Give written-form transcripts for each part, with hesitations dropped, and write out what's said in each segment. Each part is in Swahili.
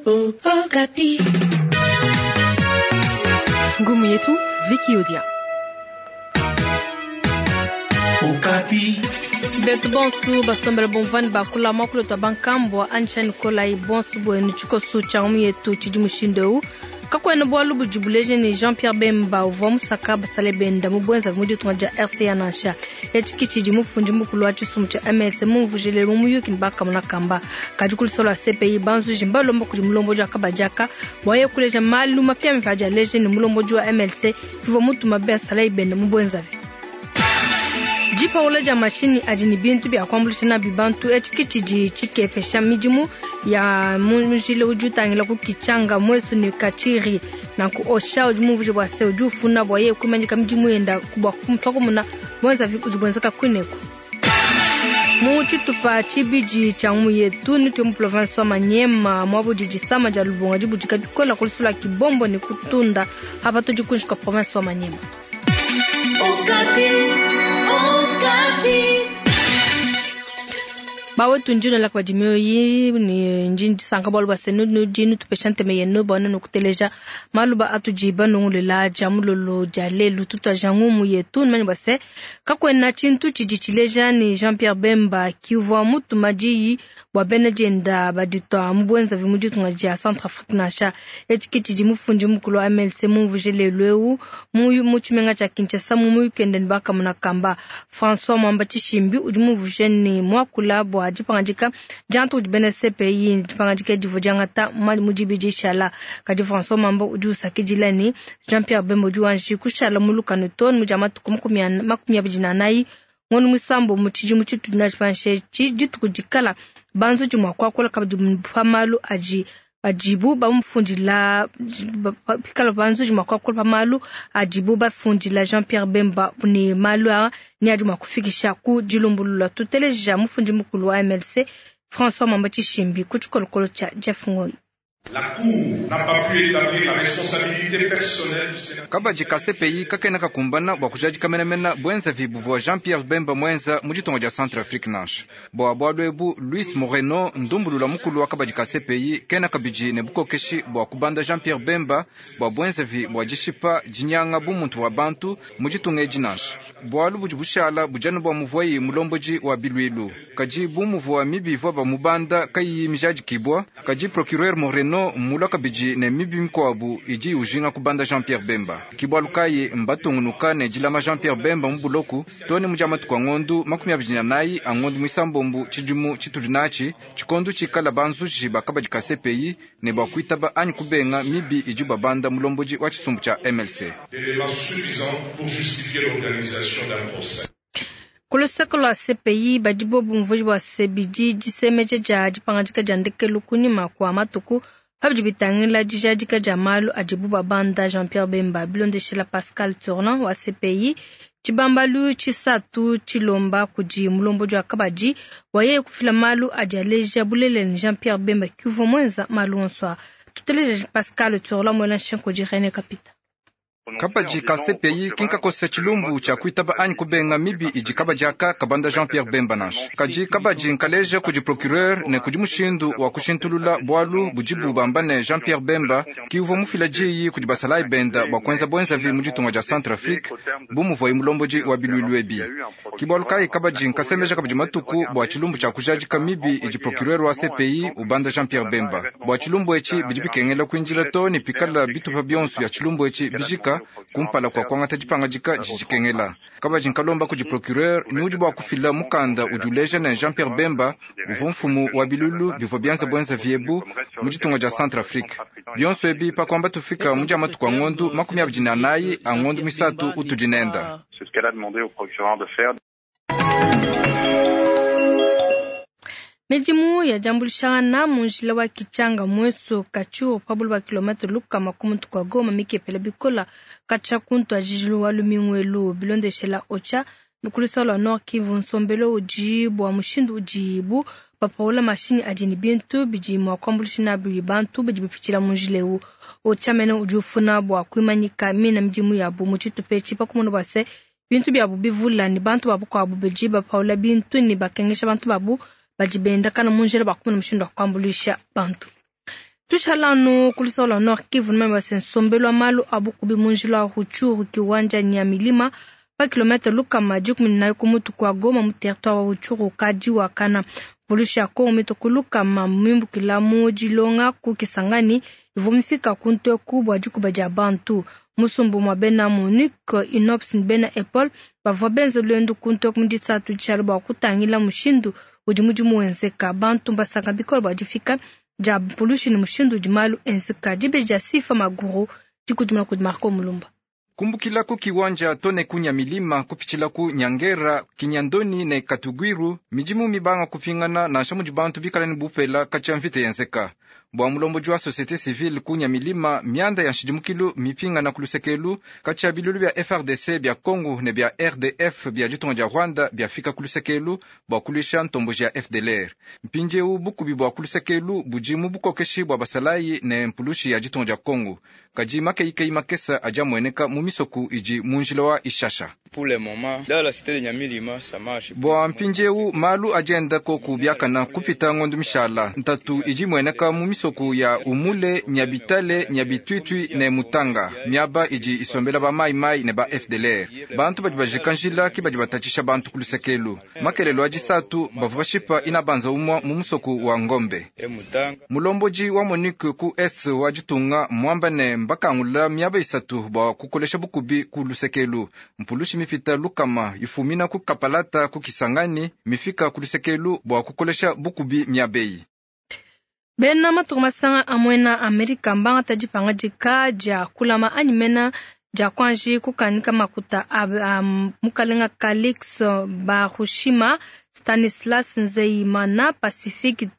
Okapi. Ngumu yetu Viki Odia. Okapi. Beto bonsu basombele bonvan bakula makulu tabankambwa ancha Nikola ibonsu bo enuchuko su chamu yetu chijimushindeu. Kakwene bwalu bujubuleje ni Jean-Pierre Bemba uvomu sakaba salebenda mubwenza vumuji tungaja RCA nansha etikichiji mufunji mukulu wa chisumu cha MS mumvujele mumuyuki mbaka munakamba kajukulu solo CPI banzu jimbalo mboku mulombojo akabajaka waye kuleja malu mapya mifaja leje ni mulombojo wa MLC vivo mutu mabea salebenda mubwenza vi jipa uleja mashini ajini bintu bya kwambulishina bibantu etikichiji chikefesha mijimu ya mujile ujutangila kukichanga mwesu ni kachiri na kuosha ujumuvuje bwa se ujufuna bwaye kumanyika mijimu yenda kubwa kumtoko muna mwenza ujubwenzeka kuneko muchitupa chibiji cha yetu nitwe mu province wa Manyema mwabu jijisama ja Lubonga jibujika bikola kulisula kibombo ni kutunda hapa tujikunshika province wa Manyema. Bawe tunjino la kwa jimeo yi ni njindi sankabolu basenu no jinu tupeshante meyeno bwana no kuteleja maluba atujiba no lela jamulolo jalelu tutwa jangumu yetu mani base kakwena chintu chijichileja ni Jean-Pierre Bemba kiuvwa mutu maji wa benejenda baditwa mbwenza vimuji tungaja Centrafrique nasha etikiti mufunji mukulu MLC mumvujele lweu muyu muchimenga cha Kinshasa muyu kenden baka munakamba François Mwamba Chishimbi ujumuvujeni mwakula bwa jipangajika jantu ujibene CPI jipangajika jivojangata mujibiji shala kadi François Mwamba ujusa kijilani Jean-Pierre Bemba ujuanji kushala mulukano ton mujamatu makumya bijinanai ngonu musambo muchiji muchitu najipanshe jitu kujikala banzu jimwa kwa kola kabdumfamalu ajibu ba mfundila pikala banzu jimwa kwa kola pamalu ajibu ba fundila Jean-Pierre Bemba ni malu ni ajuma kufikisha ku jilumbulula tuteleja mfundi mukulu wa MLC François Mwamba Chishimbi kuchukolokolo cha Jeff Ngoi. La Cour n'a pas pu établir la responsabilité personnelle du sénateur. Kabaji ka CPI kakena kakumbana bwa kujaji kamenamena bwenza vibuvu wa Jean-Pierre Bemba mwenza mujitongo ja Centrafrique nash. Bwa bwadwebu Luis Moreno ndumbulula mukulu wa kabaji ka CPI kena kabiji nebuko keshi bwa kubanda Jean-Pierre Bemba bwa bwenza vi bwa jishipa jinyanga bumuntu wa bantu mujitongo ejinash. Bwa lubu jibushala bujanu bwa muvwayi mulomboji wa Bilwilu. Kaji bumuvu wa mibivu wa mubanda kayi mijaji kibwa. Kaji procureur Moreno mulaka biji ne mibi mkwabu iji ujinga kubanda Jean-Pierre Bemba. Kibwalukaye mbatungunuka ne jilama Jean-Pierre Bemba mbuloku toni mujamatu kwa ngondu makumi abijina nayi angondu mwisambombu chijumu chitujunachi chikondu chikala banzu jiba kabaji ka CPI ne bakuitaba anyi kubenga mibi iji babanda mulomboji wa chisumbu cha MLC. D'éléments suffisants pour justifier l'organisation d'un procès. Kulusakolo wa CPI bajibo bumvuji wa sebiji jisemeje jaji pangajika jandeke lukuni makwa matuku habjibitangila jijajika jamalu ajibu babanda Jean-Pierre Bemba bilonde shila Pascal Tournan wa CPI chibambalu chisatu chilomba kuji mulombojo wa kabaji waye kufila malu ajaleja bulele ni Jean-Pierre Bemba kiuvo mwenza malu onswa tuteleja Pascal Tournan mwela shenko jirene kapita. Kabaji ka CPI kinka kose chilumbu cha kuitaba anyi kubenga mibi iji kabajaka kabanda Jean-Pierre Bemba nash. Kaji kabaji nkaleja kuji procureur ne kuji mushindu wa kushintulula bwalu bujibu bambane Jean-Pierre Bemba kiuvo mufila jiyi kuji basalai benda wakwenza bwenza vi mujitunga ja Centrafrique bumuvo imulomboji wa Bilwiluebi. Kibwalukai kabaji nkasemeja kabaji matuku bwa chilumbu cha kujaji kamibi iji procureur wa CPI ubanda Jean-Pierre Bemba. Bwa chilumbu echi bijibikengela kuinjila to ni pikala bitu pabionsu ya chilumbu echi bijika kumpala kwa kwanga tajipangajika jijikengela. Kabaji nkalomba kuji procureur ni ujibu wa kufila mukanda ujuleja na Jean-Pierre Bemba uvumfumu wa bilulu bivo bianza bwenza viebu mujitunga ja Centrafrique. Bionso ebi pa kwamba tufika mujamatu kwa ngondu makumi abijina nayi angondu misatu utujinenda. C'est ce qu'elle a demandé au procureur de faire. Mejimu ya jambulishana munjila wa kichanga mweso kachuo pabulu wa kilometri luka makumutu kwa goma miki pele bikola kacha kuntu ajijilu walumingwelu bilonde shela ocha nukulisa la Nord Kivu nsombelo ujibu wa mushindu ujibu papaula mashini ajini bintu bijimu wa kwambulishina bibantu bijibipichila munjileu ocha mena ujufuna bwa kuimanyika mina mjimu ya bu muchitu pechi pakumunu base bintu bya bu bivula ni bantu babu kwa bu bijiba papaula bintu ni bakengesha bantu babu bajibenda kana munjira bakubona mushindo kwambulisha bantu Tushalano kulisola Nord Kivu memba sensombelwa malu abukubi munjila Ruchuru kiwanja Nyamilima pa kilomita Lukama jikumi kumutu kwa Goma mu territoire wa Ruchuru kaji wakana Polisha ko mitokuluka mamimbu kila moji longa kukisangani ivomifika kunto kubwa jukuba jabantu musumbu mabena Monique Inopsin bena Apple bava benzo lendo kunto kumdisa tuchalba kutangila mushindu ujimujimu wenzeka bantu mbasanga bikolo bajifika jab pollution mushindu jimalu enzeka jibeja sifa maguru jikuduma kudmarko mulumba kumbukila ku kiwanja tone kunya milima kupichila ku Nyangera Kinyandoni ne Katugwiru mijimu mibanga kufingana na shamuji bantu bikalani bufela kachamvite yenzeka bwa mulombo jwa societe civile kunya milima mianda ya shijimukilu mipinga na kulusekelu kacha bilulu bya FRDC bya Kongo ne bya RDF bya jitonga ja Rwanda bya fika kulusekelu bwa kulisha ntombo ja FDLR mpinje u bukubi bwa kulusekelu bujimu bukokeshi bwa basalayi ne mpulushi ya jitonga ja Kongo kajima keike makesa aja mweneka mumisoku iji munjila wa Ishasha pour le moment dans la cité de Nyamilima ça marche bwa mpinje u malu agenda ko kubyakana kupita ngondu mishala ntatu iji mweneka mumisoku ya Umule Nyabitale Nyabitwitwi ne Mutanga myaba iji isombela ba mai ne ba FDLR bantu bajibajikanjila kibajibatachisha bantu kulusekelu makelelo ajisatu bavubashipa inabanza umwa mumusoku wa Ngombe mulomboji wa Monique ku est wajitunga mwambane mbakangula myaba isatu bwa kukolesha bukubi kulusekelu mpulushi mifita Lukama ifumina ku Kapalata ku Kisangani mifika kulusekelu bwa kukolesha bukubi myabei bena matukumasanga amwena Amerika mbanga tajipanga jika ja kulama animena ja kwanji kukanika makuta mukalenga Calix Barushima Stanislas Nzeimana Pacific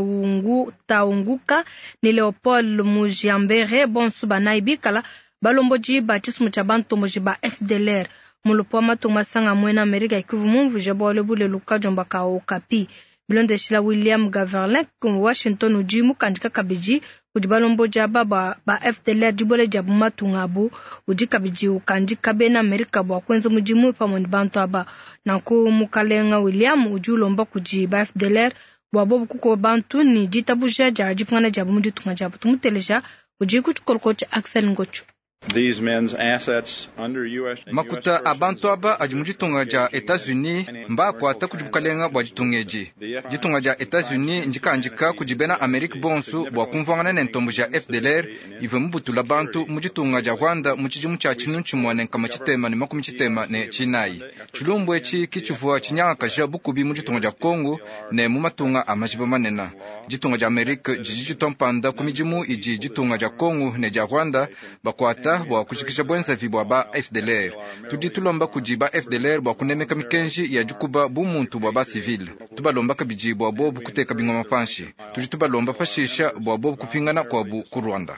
Taunguka ni Leopold Mujiambere bonsu banaibikala balomboji batismu cha bantu mojiba FDLR mulupo matukumasanga amwena Amerika ikivu mumvu jabole bule luka jomba ka Okapi Bilonde shila William Gaverlin ku Washington ujimu kanjika kabiji ujibalombo jaba ba FDLR jibole jabu matungabu ujikabiji ukanjika bena Amerika bwa kwenza mujimu pamoni bantu aba nanku mukalenga William ujulomba kujiba FDLR bwa bobu kuko bantu ni jitabuja jajipana jabu mujitunga jabu tumuteleja ujiku chukolkocha Axel Ngochu. These men's assets under US makuta abantu aba ajimujitunga ja Etats-Unis mba kwa takujubukalenga bwa jitungeji jitunga ja Etats-Unis njika kujibena Amerika bonsu bwa kumvangana nentombo ja FDLR ive mubutula bantu mujitunga ja Rwanda muchijimu cha chinunchi mwane kama chitema ni makumi chitema ne chinai chulumbu echi kichuvua chinyanga kaja bukubi mujitunga ja Kongo ne mumatunga amajiba manena jitunga ja Amerika jijitompanda kumijimu iji jitunga ja Kongo ne ja Rwanda bakwata bwa kushikisha bwenza vibwa ba FDLR tuditulomba kujiba FDLR bwa kunemeka mikenji ya jukuba bumuntu bwa ba civil tubalomba kabiji bwa bobu kuteka bingwa mapanshi tujitubalomba fashisha bwa bobu kupingana kwa bu ku Rwanda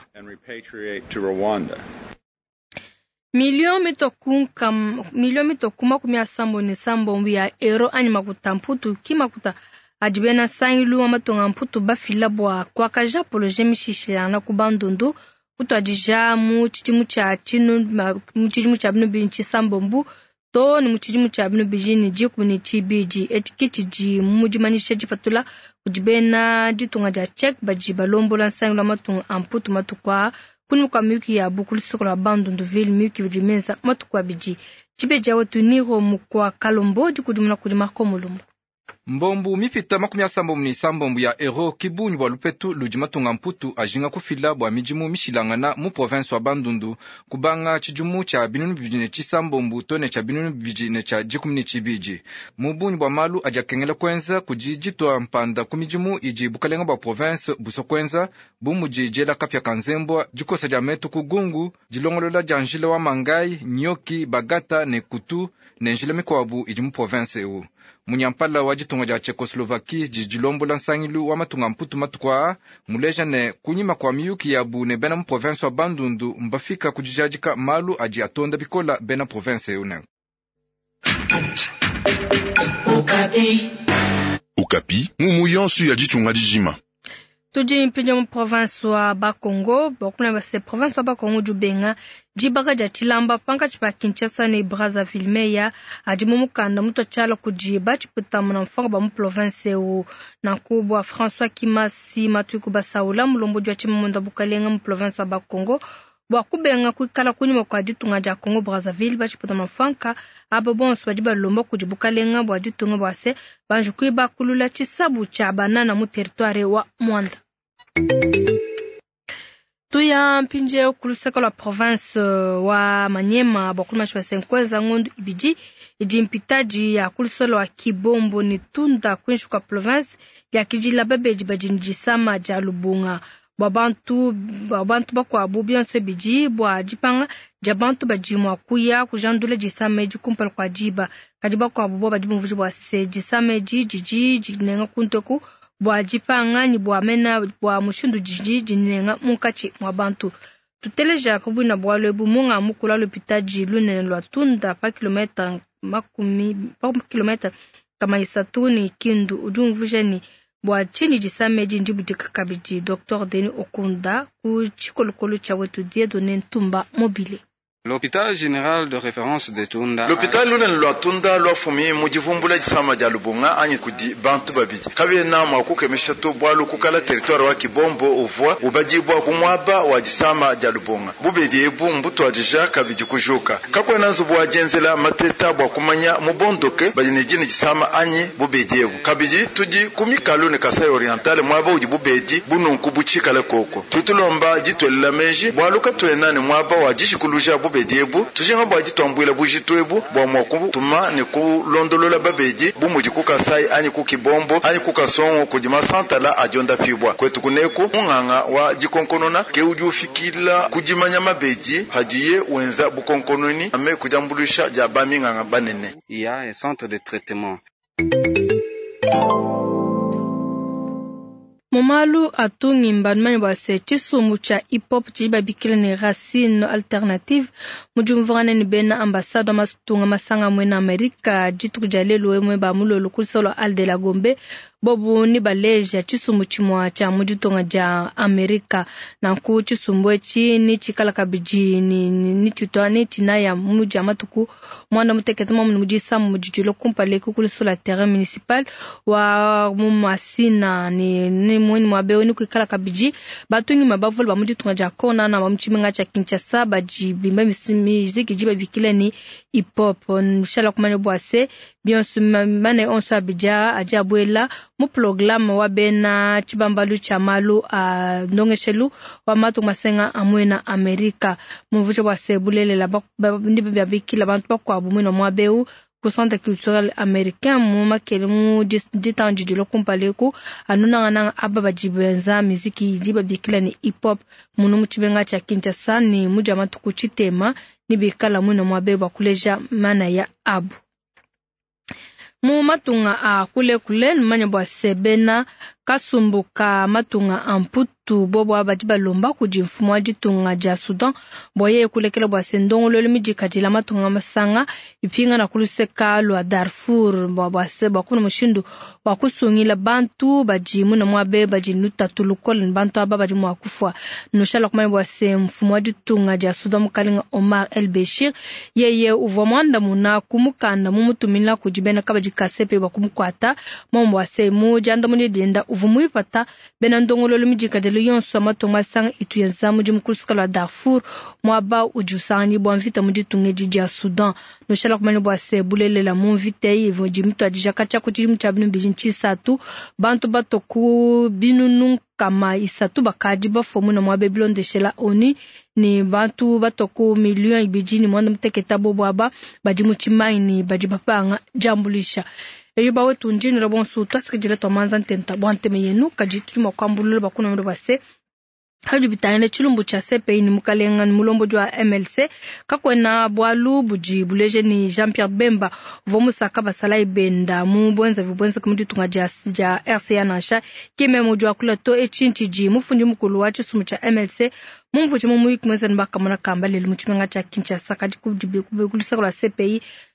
milioni mitokuma kumia sambo ni sambo mbia euro anima kutamputu kimakuta ajibena sangilu wa matonga mputu bafila bwa kwa kaja poloje mishishirana kubandundu kuto ajija muchijimu cha chinu muchijimu cha binu binchi sambombu to ni muchijimu cha binu bijini jiku ni chibiji etikichiji mujimanisha jifatula kujibena jitunga ja check bajiba lombola sangilu matunga amputu matukwa kuni kwa miyuki ya bukulisokola bandundu ville miyuki vijimenza matukwa biji chibeja watu niro mukwa kalombo jikudumuna kudimarko mulumbu mbombu mifita makumi asambo mni sambombu ya ero kibunyu bwa lupetu lujimatunga mputu ajinga kufila bwa mijimu mishilangana mu province wa Bandundu kubanga chijumu cha binunu bijine chisambombu tone cha binunu bijine cha jikumini chibiji mubunyu bwa malu ajakengela kwenza kujijitwa mpanda kumijimu iji bukalenga bwa province buso kwenza bumuji jela kapya kanzembwa jikosa jametu kugungu jilongolola janjile wa Mangai Nyoki Bagata ne Kutu ne njile mikwabu iji mu province ewu munyampala wa jitunga ja Czechoslovakie jijilombola nsangilu wa matunga mputu matukwa muleja ne kunyima kwa miyuki ya bu ne bena mu province wa Bandundu mbafika kujijajika malu aji atonda bikola bena province eune Okapi mumu yonsu ya jitunga dijima Tuji mpinja mu province wa Bakongo, bakuna base province wa Bakongo jubenga, jibaga jatilamba panka chipa Kinshasa ni Brazzaville meya, ajimumu kanda muto chala kujiba chiputa muna mfanga ba mu province u nakubwa François Kimasi matuiku basaula mulombo jwa chimunda bukalenga mu province wa Bakongo. Wakubenga kuikala kunyuma kwa jitunga ja Congo Brazzaville bachiputa mafanka abo bonso bajiba lombo kujibukalenga bwa jitunga bwase banjukui bakulula chisabu cha banana mu territoire wa Mwanda. Tuya mpinje okuluseka la province wa Manyema bakuma chwa senkweza ngondu ibiji ijimpitaji ya kuluselo wa Kibombo ni tunda kwinshuka province ya kijila bebeji bajinjisama ja Lubunga. Babantu bakwa abubionse biji bwa jipanga jabantu bajimwa kuya kujandule jisameji kumpal kwa jiba kajiba kwa abubo bajimvuji bwa se jisameji jiji jinenga kuntoku bwa jipanga ni bwa mena bwa mushundu jiji jinenga mukachi mwa bantu tuteleja pabu na bwa lebu munga mukula lopitaji lunene lwa tunda pa kilometer kama isatuni kindu ujumvujeni bwa chini jisameji njibu jikakabiji Dr. Denis Okunda ku chikolokolo cha wetu Dieudonné Ntumba mobile. L'hôpital général de référence de Tunda. L'hôpital lunen lwa Tunda lwa fumi mujivumbula jisama ja Lubunga anyi kudi bantu babiji. Kabe na mwakuke meshato bwalu kukala territoire wa Kibombo ovwa ubajibwa kumwaba wa jisama ja Lubunga. Bubedi ebu mbuto ajija kabiji kujuka. Kakwa nanzu bwa jenzela mateta bwa kumanya mubondoke bajinejini jisama anyi bubedi ebu. Kabiji tuji kumikalu ne Kasai Oriental mwaba uji bubedi bununku buchikale koko. Tutulomba jitwela meji bwalu katwenane mwaba wa jishikuluja bediebu tujinga bwa jitwambwila bujitwebu bwa mwaku tuma ne ku londolola babeji bumuji ku Kasai anyi ku Kibombo anyi ku Kasongo ku jima santala ajonda fibwa kwetu kuneko nganga wa jikonkonona ke ujufikila kujimanya mabeji hajiye wenza bukonkononi ame kujambulisha jabami nganga banene. Il y a un centre de traitement. Momalu atungi mbanmani bwase chisumu cha hip-hop chiba bikile ni Racine Alternative mujumvugane ni bena ambasado masutunga masanga mwena Amerika jitu kujalelu emwe ba mulolo kusolo al de la Gombe bobu ni baleja chisumu chimwa cha mujitonga ja Amerika na ku chisumu echi ni chikala kabiji ni tutwane tinaya muji amatuku mwanda muteketema mujisa mujijilo kumpale kukuliso la terrain municipal wa mumasina ni mwini mwabeo ni kukala kabiji batungi mabavulu ba mujitonga ja kona na mchimenga cha Kinshasa baji bimba miziki jiba bikile ni hip hop nshala kumane bwase bionsu mane onso abija ajabuela mu program wa bena chibambalu cha malu ndongeshelu wa matu masenga amwena Amerika muvucho bwase bulele la ndibe byabikila bantu bakwa bumwino mwabeu ku centre culturel américain mu makele mu ditanji dilo kumpaleku anuna ngana ababa jibenza muziki jiba bikila ni hip hop munu muchibenga cha Kinshasa ni mujama tukuchitema ni bikala mwino mwabeu kuleja mana ya abu mu matunga kule manya bwa sebena kasumbuka matunga amputu bobo abajiba lomba kujimfumwa jitunga ja Sudan boye kulekela bwa sendongo lolo mijikatila matunga masanga ipinga na kuluseka lwa Darfur bwa seba kuna mushindu wa kusungila bantu bajimu na mwabe bajinuta tulukol bantu ababaji mwakufwa nushala kumanya bwa semfumwa jitunga ja Sudan mukalinga Omar El Bashir yeye uvomanda muna kumukanda mumutumila kujibena kabaji kasepe bakumukwata mombo asemu janda muni denda uvumuipata benandongolo lumijikadelo yonso matonga sang ituyenza muji mukulusuka la Darfur mwaba ujusani bwa mvita muji tungeji ya Sudan no shala kumani bwa sebulele la mvita yivo jimito ajija kacha kutimu chabinu bijinchi satu bantu batoku binunu kama isatu bakaji bafomu na mwabe blonde shela oni ni bantu batoku milion ibijini mwanda mteketa bobo aba bajimuchimaini bajibapanga jambulisha eyoba wetu njini rabonsu twasikijile tomanza ntenta bwanteme yenu kajitu mwakambulule bakuna mdo base haju bitane chilumbu cha CPI ni mukalenga ni mulombo jwa MLC kakwena bwalu buji buleje ni Jean-Pierre Bemba vomusaka basala ibenda mu bwenza vibwenza kumudi tunga ja RCA nasha kime mujwa kula to echinchiji mufundi mukulu wachi sumu cha MLC mumvuchi mumuyi kumwenza nibaka muna kamba lelu muchimenga cha Kinshasa kaji kujibi kubikulisa kwa CPI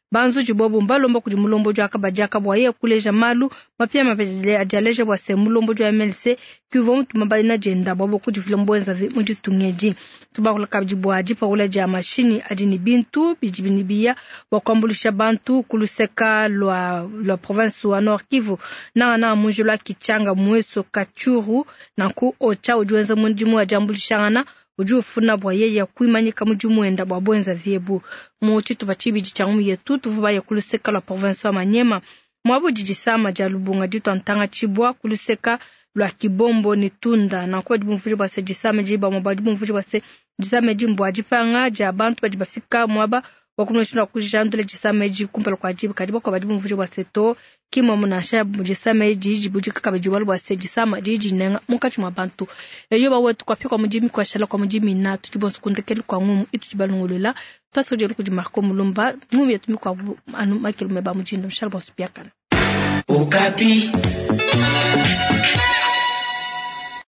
banzu jibobu mbalombo kujimulombo jwa kabajaka bwaye kuleja malu mapia mapejele ajaleja bwa semulombo jwa MLC kivom tumabali na jenda babo kujifilombo enza mundi tungeji tubakula kabjibwaji paula ja mashini adini bintu bijibini biya wakambulisha bantu kuluseka lwa province wa Nord Kivu na munjula kichanga mweso kachuru na ku ocha ujuenza mundi mwa jambulishana ujufuna bwaye ya kuimanyika mujumuenda bwabwenza vyebu muti tubachibiji changu yetu tuvuba ya kuluseka la province wa Manyema mwabo jijisama jalubunga jitu antanga chibwa kuluseka lwa kibombo ni tunda na kwa jibumfuji bwase jisama jiba mwaba jibumfuji bwase jisama jimbo jipanga ja bantu bajibafika mwaba wakunoshina kujandule jisama jikumpela kwa jibu kadiba kwa bajibumfuji bwase to kimo munasha jisama jibuji kakabajiwalu bwase jisama jiji nenga mukachi mwabantu eyo bawe tukapika mujimi kwa shala kwa mujimi na tujibonsu kundekeli kwa ngumu itu jibalungulela tasojelu kujimarko mulumba ngumu yetumi kwa anu makilu meba mujindo mshala bwasupiakana Okapi.